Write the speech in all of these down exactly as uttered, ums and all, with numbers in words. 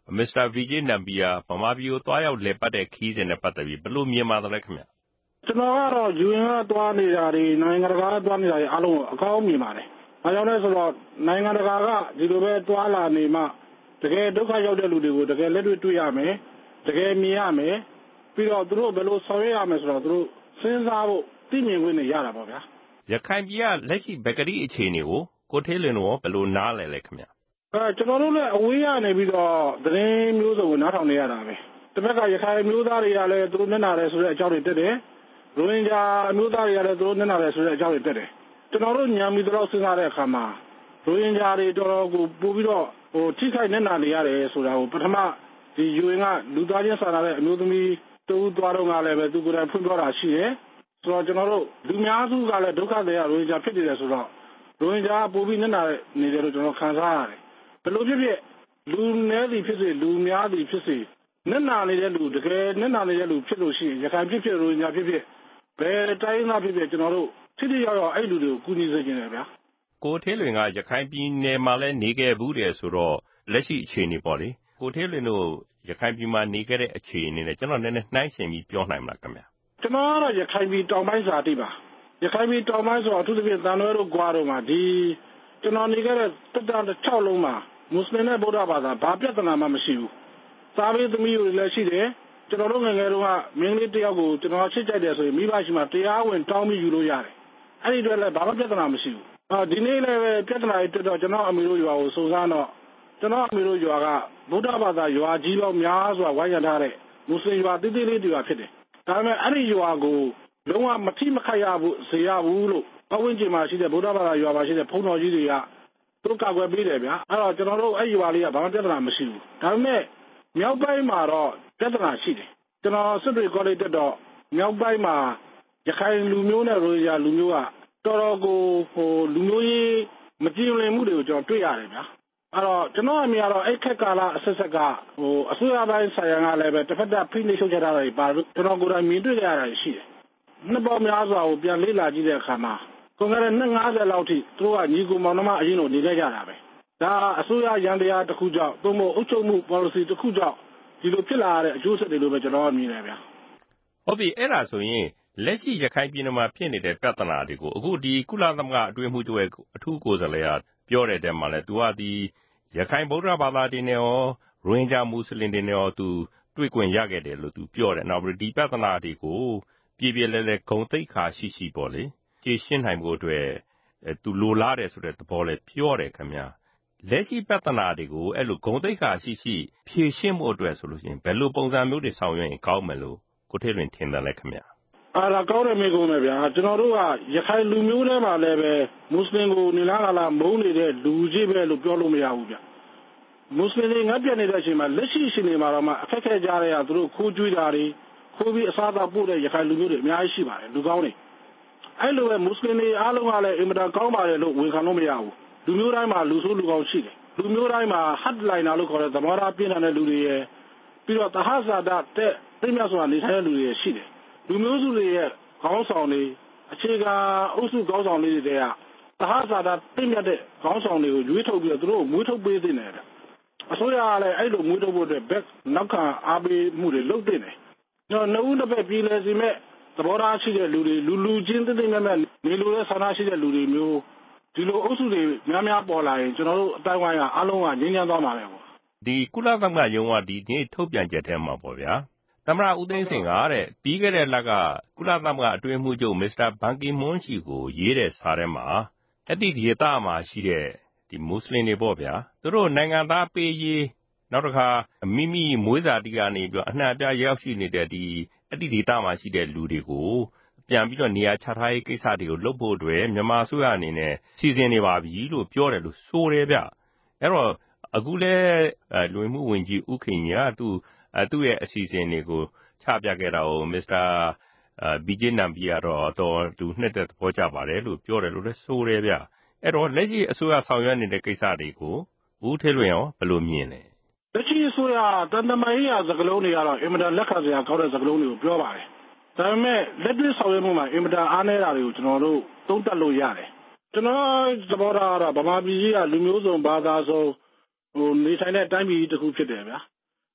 မစ္စတာ Vijay Nambiar ဗမာပြည်ကိုသွားရောက်လည်ပတ်တဲ့ခရီးစဉ်နဲ့ပတ်သက်ပြီးဘယ်လိုမြင်ပါသလဲခင်ဗျကျွန်တော်ကတော့ ယူအင် ကသွားနေတာတွေနိုင်ငံတကာကသွားနေတာတွေအားလုံးအကောင်းမြင်ပါတယ်။ဘာကြောင့်လဲဆိုတော့နိုင်ငံတကာကဒီလိုပဲသွားလာနေမှတကယ်ဒုက္ခရောက်တဲ့လူတွေကိုတကယ်လက်တွေ့တွေ့ရမယ်တကယ်မြင်ရမယ်ပြီးတော့သူတို့ဘယ်လိုဆောင်ရွက်ရမယ်ဆိုတော့သူတို့စဉ်းစားဖို့သိမြင်ခွင့်တွေရတာပေါ့ဗျာရခိုင်ပြည်ကလက်ရှိဗကတိအခြေအနေကိုကိုထေးလွင်တို့ဘယ်လိုနားလည်လဲခင်ဗျအဲကျွန်တော်တို့လည်းအဝေးရနေပြီးတော့သတင်းမျိုးစုံကိုနားထောင်နေရတာပဲတစ်ဖက်ကရခိုင်မျိုးသားတွေကလည်းသူတို့မျက်နှာတယ်ဆိုတဲ့အကြောင်းတွေတက်တယ်ရိုဟင်ဂျာအမျိုးသားတွေကလည်းသူတို့မျက်နှာတယ်ဆိုတဲ့အကြောင်းတွေတက်တယ်ကျွန်တော်တို့ညံပြီးတော့စဉ်းစားတဲ့အခါမှာရိုဟင်ဂျာတွေတော်တော်ကိုပို့ပြီးတော့ဟိုထိခိုက်မျက်နှာနေရတယ်ဆိုတာကိုပထမဒီယူအင်ကလူသားချင်းစာနာတဲ့အမျိုးသမီးတူသွားတော့ကလည်းပဲသူကိုယ်တိုင်ဖွင့်ပြတာရှိတယ်ဆိုတော့ကျွန်တော်တို့လူများစုကလည်းဒုက္ခတွေရရိုဟင်ဂျာဖြစ်နေတယ်ဆိုတော့ရိုဟင်ဂျာပို့ပြီးမျက်နှာနေတယ်လို့ကျွန်တော်ခံစားရတယ်ဘယ်လိုဖြစ်ဖြစ်လူနည်းသည်ဖြစ်စေလူများသည်ဖြစ်စေမျက်နှာနေတဲ့လူတကယ်မျက်နှာနေတဲ့လူဖြစ်လို့ရှိရင်ရခိုင်ဖြစ်ဖြစ်ရိုဟင်ဂျာဖြစ်ဖြစ်ဘယ်တိုင်းသားဖြစ်ဖြစ်ကျွန်တော်တို့ထိထိရောက်ရောက်အဲ့လူတွေကိုကူညီစေချင်တယ်ဗျာကိုထေးလွင်ကရခိုင်ပြည်နယ်မှာလည်းနေခဲ့ဘူးတယ်ဆိုတော့လက်ရှိအခြေအနေပေါ့လေကိုထေးလွင်တို့ရခိုင်ပြည်မှာနေခဲ့တဲ့အခြေအနေနဲ့ကျွန်တော်နည်းနည်းနှိုင်းယှဉ်ပြီးပြောနိုင်မလားခင်ဗျကျွန်တော်ကတော့ရခိုင်ပြည်တောင်ပိုင်းစာတိပါရခိုင်ပြည်တောင်ပိုင်းဆိုတော့အထူးသဖြင့်တန်လွဲတို့ကွာတို့မှာဒီကျွန်တော်နေခဲ့တဲ့တက်တာ၆လုံးမှာမွတ်စလင်နဲ့ဗုဒ္ဓဘာသာဘာပြဿနာမှမရှိဘူးသားဘေးသမီးတွေလည်းရှိတယ်ကျွန်တော်တို့ငယ်ငယ်တုန်းကမင်းလေးတယောက်ကိုကျွန်တော်ချစ်ကြိုက်တယ်ဆိုရင်မိဘရှိမှတရားဝင်တောင်းပြီးယူလို့ရတယ်အဲ့ဒီအတွက်လည်းဘာမှပြဿနာမရှိဘူးအာဒီနေ့လည်းပဲပြဿနာတွေတက်တော့ကျွန်တော်အမေတို့ရွာကိုစုံစမ်းတော့ကျွန်တော်အမေတို့ရွာကဗုဒ္ဓဘာသာရွာကြီးပေါင်းများစွာဝိုင်းရထားတဲ့မွတ်စလင်ရွာတိတိလေးတွေရွာဖြစ်တယ်ဒါပေမဲ့အဲ့ဒီရွာကိုလုံးဝမထိမခိုက်ရဘူးစေရဘူးလို့ပဝင်းကျင်မှာရှိတဲ့ဗုဒ္ဓဘာသာရွာမှာရှိတဲ့ဘုန်းတော်ကြီးတွေကသူကာကွယ်ပေးတယ်ဗျာအဲ့တော့ကျွန်တော်တို့အဲ့ရွာလေးကဘာမှပြဿနာမရှိဘူးဒါပေမဲ့မြောက်ပိုင်းမှာတော့ပြဿနာရှိတယ်ကျွန်တော်စစ်တွေကောလိပ်တက်တော့မြောက်ပိုင်းမှာရခိုင်လူမျိုးနဲ့ရိုဟင်ဂျာလူမျိုးကတော်တော်ကိုဟိုလူမျိုးရေးမကြည်လင်မှုတွေကိုကျွန်တော်တွေ့ရတယ်ဗျာအဲ့တော့ကျွန်တော်အမြင်ကတော့အဲ့ခက်ကာလအဆက်ဆက်ကဟိုအစိုးရပိုင်းဆိုင်ရာကလည်းပဲတစ်ဖက်သက်ဖိနှိပ်ချုပ်ချတာတွေပါလို့ကျွန်တော်ကိုယ်တိုင်မြင်တွေ့ကြရတာရှိတယ်နှစ်ပေါင်းများစွာကိုပြန်လေ့လာကြည့်တဲ့အခါမှာကွန်ကရစ်နှစ်၅၀လောက်ထိသူတို့ကညီကိုမောင်နှမအရင်လိုနေခဲ့ကြတာပဲဒါအစိုးရရန်တရားတစ်ခုကြောင့်သို့မဟုတ်အုပ်ချုပ်မှု policy တစ်ခုကြောင့်ဒီလိုဖြစ်လာရတဲ့အကျိုးဆက်တွေလို့ပဲကျွန်တော်ကမြင်တယ်ဗျာဟုတ်ပြီအဲ့ဒါဆိုရင်လက်ရှိရခိုင်ပြည်နယ်မှာဖြစ်နေတဲ့ပြဿနာတွေကိုအခုဒီကုလသမဂ္ဂအတွင်းမှုတွေအထူးကိုယ်စားလှယ်ကပြောတဲ့တဲမှာလဲသူကဒီရခိုင်ဗုဒ္ဓဘာသာတွေနဲ့ရောရိုဟင်ဂျာမွတ်စလင်တွေနဲ့ရောသူတွေ့ခွင့်ရခဲ့တယ်လို့သူပြောတယ်နောက်ပြီးဒီပြဿနာတွေကိုပြည်ပြည်လဲလဲဂုံသိက္ခာရှိရှိပေါ့လေဖြေရှင်းနိုင်ဖို့အတွက်သူလိုလားတယ်ဆိုတဲ့သဘောလဲပြောတယ်ခင်ဗျာလက်ရှိပြဿနာတွေကိုအဲ့လိုဂုံသိက္ခာရှိရှိဖြေရှင်းဖို့အတွက်ဆိုလို့ရှိရင်ဘယ်လိုပုံစံမျိုးတွေဆောင်ရွက်ရင်ကောင်းမယ်လို့ကိုထေးလွင်ထင်တယ်လဲခင်ဗျာအဲ့ဒါကောင်းတယ်မိကုန်းပဲဗျာကျွန်တော်တို့ကရခိုင်လူမျိုးတွေမှာလည်းပဲမွတ်စလင်ကိုနေလားလာမုန်းနေတဲ့လူကြီးပဲလို့ပြောလို့မရဘူးဗျမွတ်စလင်တွေငတ်ပြတ်နေတဲ့အချိန်မှာလက်ရှိရှင်တွေမှာတော့မှအခက်ခဲကြတဲ့ဟာသူတို့ခိုးကျွေးတာတွေခိုးပြီးအစားအသောက်ပို့တဲ့ရခိုင်လူမျိုးတွေအများကြီးရှိပါတယ်လူကောင်းတွေအဲ့လိုပဲမွတ်စလင်တွေအားလုံးကလည်းအင်မတန်ကောင်းပါတယ်လို့ဝန်ခံလို့မရဘူးလူမျိုးတိုင်းမှာလူဆိုးလူကောင်းရှိတယ်လူမျိုးတိုင်းမှာ hardliner လို့ခေါ်တဲ့သဘောထားပြင်းထန်တဲ့လူတွေရဲ့ပြီးတော့တဟဇာတတဲ့သိမြတ်စွာနေထိုင်တဲ့လူတွေရှိတယ်လူမျိုးစုတွေရဲ့ခေါင်းဆောင်တွေအခြေခံအုပ်စုခေါင်းဆောင်တွေတွေကတဟဇာတသိမြတ်တဲ့ခေါင်းဆောင်တွေကိုရွေးထုတ်ပြီးတော့သူတို့မွေးထုတ်ပေးသင့်တယ်အစိုးရကလည်းအဲ့လိုမွေးထုတ်ဖို့အတွက်ဘက်နောက်ခံအားပေးမှုတွေလုပ်သင့်တယ်ကျွန်တော်နှုတ်တစ်ဖက်ပြည်လဲစီမဲ့သဘောထားရှိတဲ့လူတွေလူလူချင်းသိသိမြတ်မြတ်နေလို့တဲ့ဆန္ဒရှိတဲ့လူတွေမျိုးဒီလိုအုပ်စုတွေများများပေါ်လာရင်ကျွန်တော်တို့အတိုင်းဝိုင်းကအလုံးကငြင်းချမ်းသွားမှာပဲပေါ့ဒီကုလသမဂ္ဂယုံကဒီနေ့ထုတ်ပြန်ချက်ထဲမှာပေါ့ဗျာသမ္မတဦးသိန်းစိန်ကတဲ့ပြီးခဲ့တဲ့လကကုလသမဂ္ဂအတွင်းမှုချုပ်မစ္စတာဘန်ကီမွန်းရှိကိုရေးတဲ့စာထဲမှာအဲ့ဒီဒေသမှာရှိတဲ့ဒီမွတ်စလင်တွေပေါ့ဗျာသူတို့နိုင်ငံသားပေးရေးနောက်တစ်ခါမိမိမွေးစာတိကနေပြီးတော့အနှံ့အပြားရောက်ရှိနေတဲ့ဒီအဲ့ဒီဒေသမှာရှိတဲ့လူတွေကိုပြန်ပြီးတော့နေရာချထားရေးကိစ္စတွေကိုလုပ်ဖို့အတွက်မြန်မာအစိုးရအနေနဲ့စီစဉ်နေပါပြီလို့ပြောတယ်လို့ဆိုတယ်ဗျအဲ့တော့အခုလဲလူဝင်မှုဝန်ကြီးဦးခင်ကြီးကသူသူ့ရဲ့အစီအစဉ်တွေကိုချပြခဲ့တာကိုမစ္စတာဘီဂျေနမ်ဘီကတော့တော်သူနှစ်သက်သဘောကျပါတယ်လို့ပြောတယ်လို့လဲဆိုတယ်ဗျအဲ့တော့လက်ရှိအစိုးရဆောင်ရွက်နေတဲ့ကိစ္စတွေကိုဦးထေးလွင်ရောဘယ်လိုမြင်လဲလက်ရှိအစိုးရတန်တမာရေးရာစကားလုံးတွေကတော့အင်မတန်လက်ခံစရာကောင်းတဲ့စကားလုံးတွေကိုပြောပါတယ်ဒါပေမဲ့လက်တွေ့ဆောင်ရွက်မှုမှာအင်မတန်အားနည်းတာတွေကိုကျွန်တော်တို့သုံးသပ်လို့ရတယ်ကျွန်တော်သဘောထားကတော့ဗမာပြည်ကြီးကလူမျိုးစုံဘာသာစုံဟိုနေထိုင်တဲ့တိုင်းပြည်တစ်ခုဖြစ်တယ်ဗျာ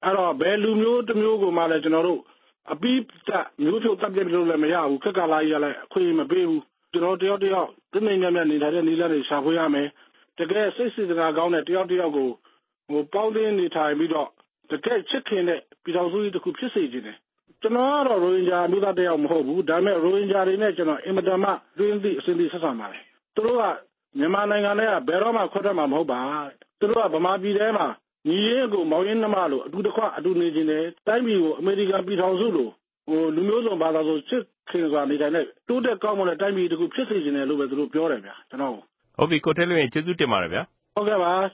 အဲ့တော့ဘယ်လူမျိုးတစ်မျိုးကိုမှလည်းကျွန်တော်တို့အပိသက်မျိုးဖြုတ်တပ်ပြစ်လို့လည်းမရဘူးခက်ကလာကြီးကလည်းအခွင့်အရေးမပေးဘူးကျွန်တော်တယောက်တယောက်တနေ့ညညနေထိုင်တဲ့နေလမ်းတွေရှာဖွေရမယ်တကယ်စိတ်စေတနာကောင်းတဲ့တယောက်တယောက်ကိုဟိုပေါင်းတင်းနေထိုင်ပြီးတော့တကယ်ချစ်ခင်တဲ့ပြည်တော်စုကြီးတစ်ခုဖြစ်စေခြင်းတယ်ကျွန်တော်ကတော့ရိုဟင်ဂျာမျိုးသားတယောက်မဟုတ်ဘူးဒါပေမဲ့ရိုဟင်ဂျာတွေနဲ့ကျွန်တော်အင်မတန်မှတွင်းသည့်အစဉ်သည့်ဆက်ဆံပါတယ်သူတို့ကမြန်မာနိုင်ငံထဲကဘယ်တော့မှခွတ်တတ်မှာမဟုတ်ပါသူတို့ကဗမာပြည်ထဲမှာညီရေးကိုမောင်ရင်းနှမလို့အတူတကွအတူနေခြင်းတယ်တိုင်းပြည်ကိုအမေရိကန်ပြည်ထောင်စုလို့ဟိုလူမျိုးစုံဘာသာဆိုချစ်ခင်စွာနေတိုင်းနဲ့တိုးတက်ကောင်းမွန်တဲ့တိုင်းပြည်တစ်ခုဖြစ်စေခြင်းတယ်လို့ပဲသူတို့ပြောတယ်ဗျာကျွန်တော်ဟုတ်ပြီကိုထဲလွင်ကျေးဇူးတင်ပါတယ်ဗျာဟုတ်ကဲ့ပါ